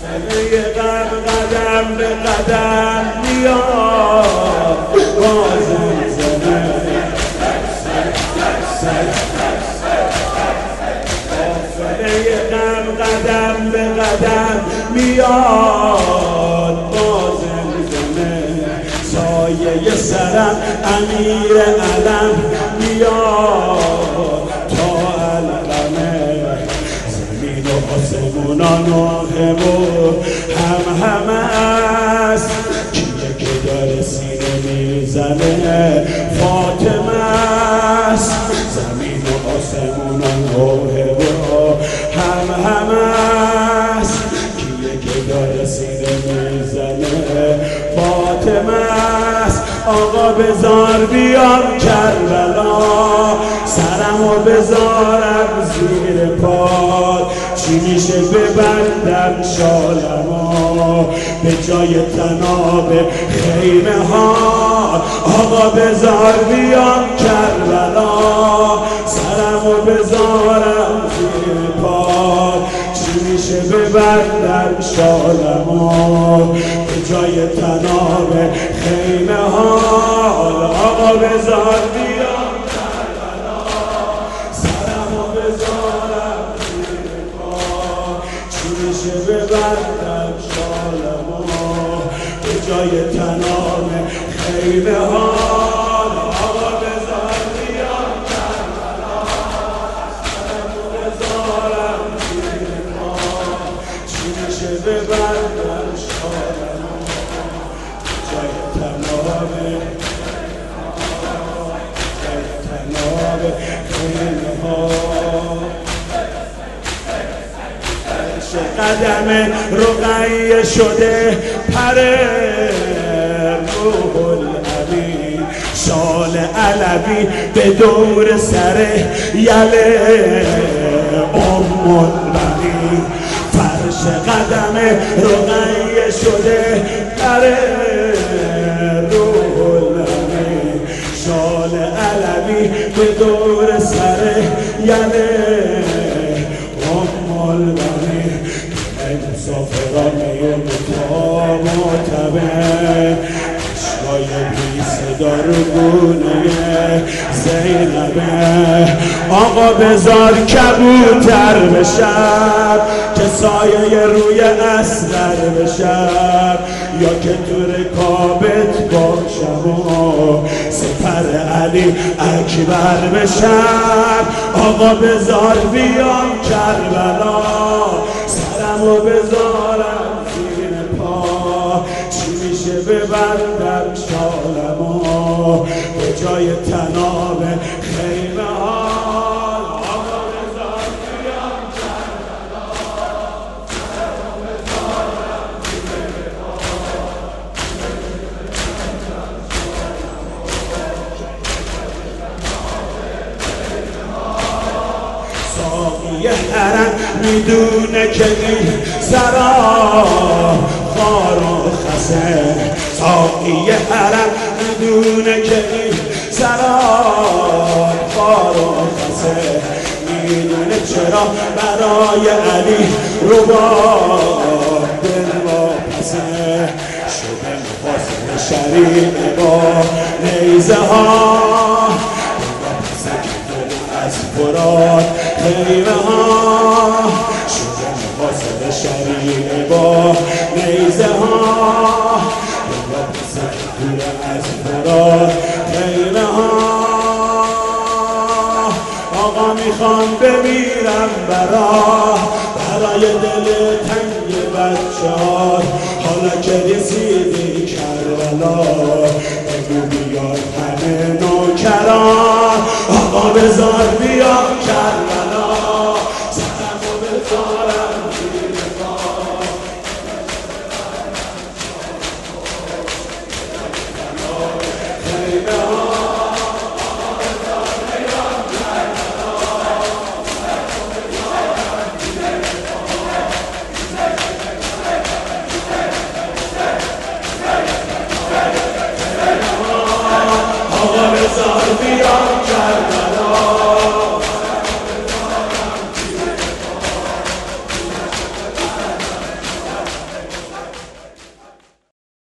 غم قدم به قدم میاد باز زمزمه قافله غم قدم به قدم میاد باز زمزمه سایه سرم امیر علم میاد تا علقمه زمین و آسمونان و هم است کیه که داره سینه میزنه فاطمه است زمین و آسمونان و هم است کیه که داره سینه میزنه فاطمه است آقا بذار بیام کربلا سرمو بذارم زیر پاد چی میشه ببندم شالمو به جای تناب خیمه ها آقا بذار بیام کربلا سرمو بذارم زیر پاد چی میشه ببندم شالمو به جای تناب خیمه ها آقا بذار بیام کربلا سرمو بذارم زیر پاد چی میشه ببندم شالمو به جای تناب خیمه ها آقا بذار بیام کربلا سرمو بذارم زیر پاد چی میشه ببندم شالمو به جای تناب خیمه ها قدم رقیه شده پر روح الامین شال علوی به دور سر یله البنین فرش قدم رقیه شده پر روح الامین شال علوی به دور سر یله البنین مسافران تا معتبر اشکای بی صدا رو گونه زینبه آقا بذار کبوتر بشم که سایه روی اصغر بشم یا که تو رکابت باشم و سپر علی اکبر بشم آقا بذار بیام کربلا سرمو بذارم زیر پا چی میشه ببندم شالمو به جای تناب خیمه ها آقا بذار بیام کربلا سرمو بذارم زیر پا ساقی حرم میدونه که این سرا خار و خسه ساقی حرم میدونه که این سرا خار و خسه میدونه چرا برای علی رو با دل واپسه شده مفاصل شریعه با نیزه ها از فرات خیمه ها شده مفاصل شریعه با نیزه ها دور از فرات خیمه ها آقا میخوام بمیرم برای دل تنگ بچه ها حالا که رسیدی کربلا